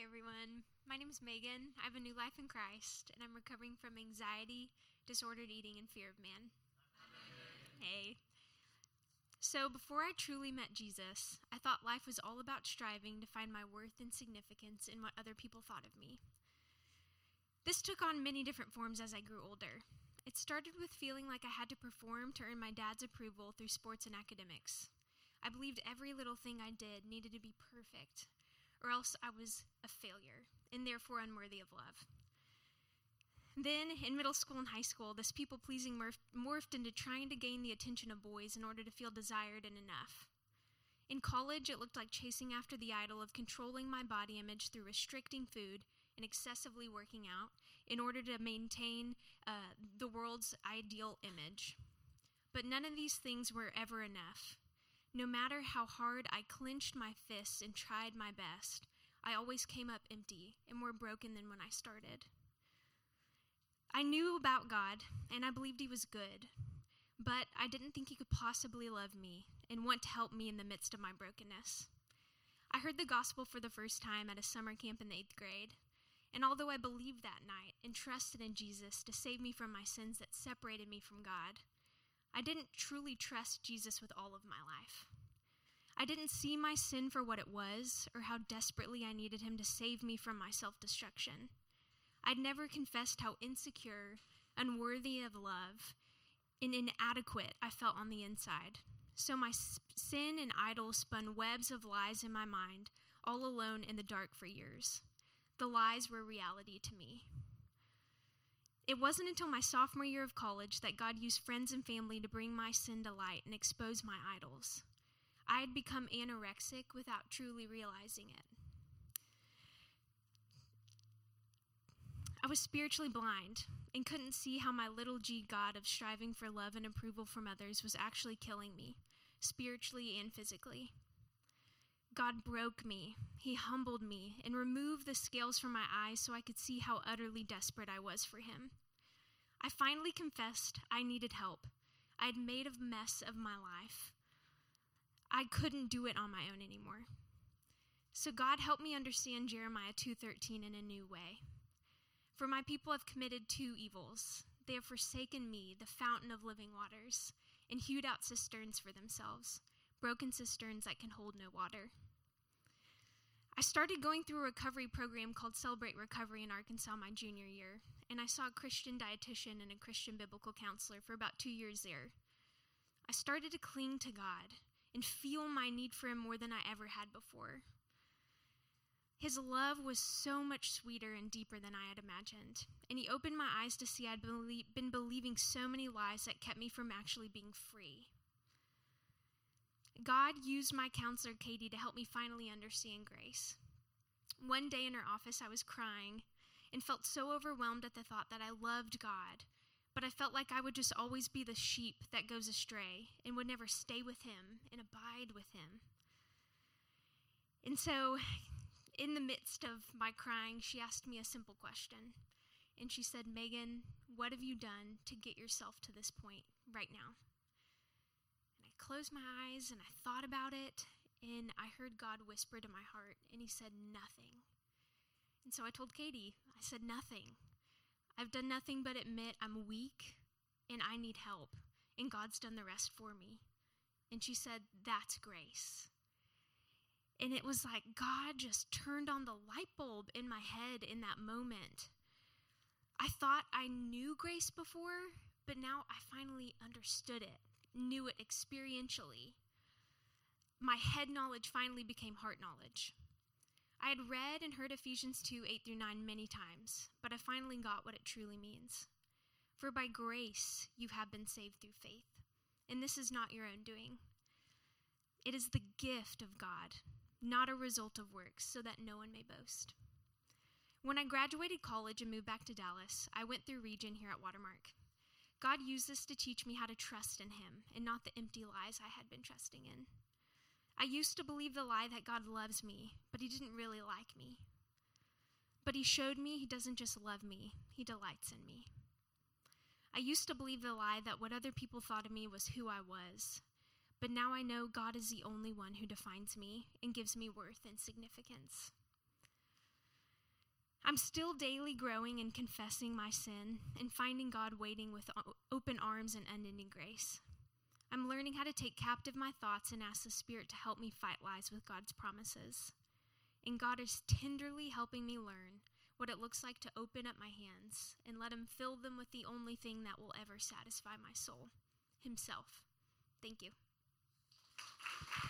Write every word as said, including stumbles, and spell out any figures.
everyone. My name is Megan. I have a new life in Christ, and I'm recovering from anxiety, disordered eating, and fear of man. Amen. Hey. So before I truly met Jesus, I thought life was all about striving to find my worth and significance in what other people thought of me. This took on many different forms as I grew older. It started with feeling like I had to perform to earn my dad's approval through sports and academics. I believed every little thing I did needed to be perfect, or else I was a failure, and therefore unworthy of love. Then, in middle school and high school, this people-pleasing morph- morphed into trying to gain the attention of boys in order to feel desired and enough. In college, it looked like chasing after the idol of controlling my body image through restricting food and excessively working out in order to maintain uh, the world's ideal image. But none of these things were ever enough. No matter how hard I clenched my fists and tried my best, I always came up empty and more broken than when I started. I knew about God, and I believed he was good, but I didn't think he could possibly love me and want to help me in the midst of my brokenness. I heard the gospel for the first time at a summer camp in the eighth grade, and although I believed that night and trusted in Jesus to save me from my sins that separated me from God, I didn't truly trust Jesus with all of my life. I didn't see my sin for what it was or how desperately I needed him to save me from my self-destruction. I'd never confessed how insecure, unworthy of love, and inadequate I felt on the inside. So my sin and idol spun webs of lies in my mind, all alone in the dark for years. The lies were reality to me. It wasn't until my sophomore year of college that God used friends and family to bring my sin to light and expose my idols. I had become anorexic without truly realizing it. I was spiritually blind and couldn't see how my little g God of striving for love and approval from others was actually killing me, spiritually and physically. God broke me, he humbled me, and removed the scales from my eyes so I could see how utterly desperate I was for him. I finally confessed I needed help. I had made a mess of my life. I couldn't do it on my own anymore. So God helped me understand Jeremiah two thirteen in a new way. For my people have committed two evils. They have forsaken me, the fountain of living waters, and hewed out cisterns for themselves, broken cisterns that can hold no water. I started going through a recovery program called Celebrate Recovery in Arkansas my junior year, and I saw a Christian dietitian and a Christian biblical counselor for about two years there. I started to cling to God and feel my need for him more than I ever had before. His love was so much sweeter and deeper than I had imagined, and he opened my eyes to see I'd been believing so many lies that kept me from actually being free. God used my counselor, Katie, to help me finally understand grace. One day in her office, I was crying and felt so overwhelmed at the thought that I loved God, but I felt like I would just always be the sheep that goes astray and would never stay with him and abide with him. And so, in the midst of my crying, she asked me a simple question. And she said, "Megan, what have you done to get yourself to this point right now?" Closed my eyes and I thought about it, and I heard God whisper to my heart, and he said, "Nothing." And so I told Katie, I said, "Nothing. I've done nothing but admit I'm weak and I need help, and God's done the rest for me." And she said, "That's grace." And it was like God just turned on the light bulb in my head in that moment. I thought I knew grace before, but now I finally understood it. Knew it experientially. My head knowledge finally became heart knowledge. I had read and heard Ephesians two, eight through nine many times, but I finally got what it truly means. For by grace you have been saved through faith, and this is not your own doing. It is the gift of God, not a result of works, so that no one may boast. When I graduated college and moved back to Dallas, I went through Region here at Watermark. God used this to teach me how to trust in him and not the empty lies I had been trusting in. I used to believe the lie that God loves me, but he didn't really like me. But he showed me he doesn't just love me, he delights in me. I used to believe the lie that what other people thought of me was who I was, but now I know God is the only one who defines me and gives me worth and significance. I'm still daily growing and confessing my sin and finding God waiting with open arms and unending grace. I'm learning how to take captive my thoughts and ask the Spirit to help me fight lies with God's promises. And God is tenderly helping me learn what it looks like to open up my hands and let him fill them with the only thing that will ever satisfy my soul, himself. Thank you.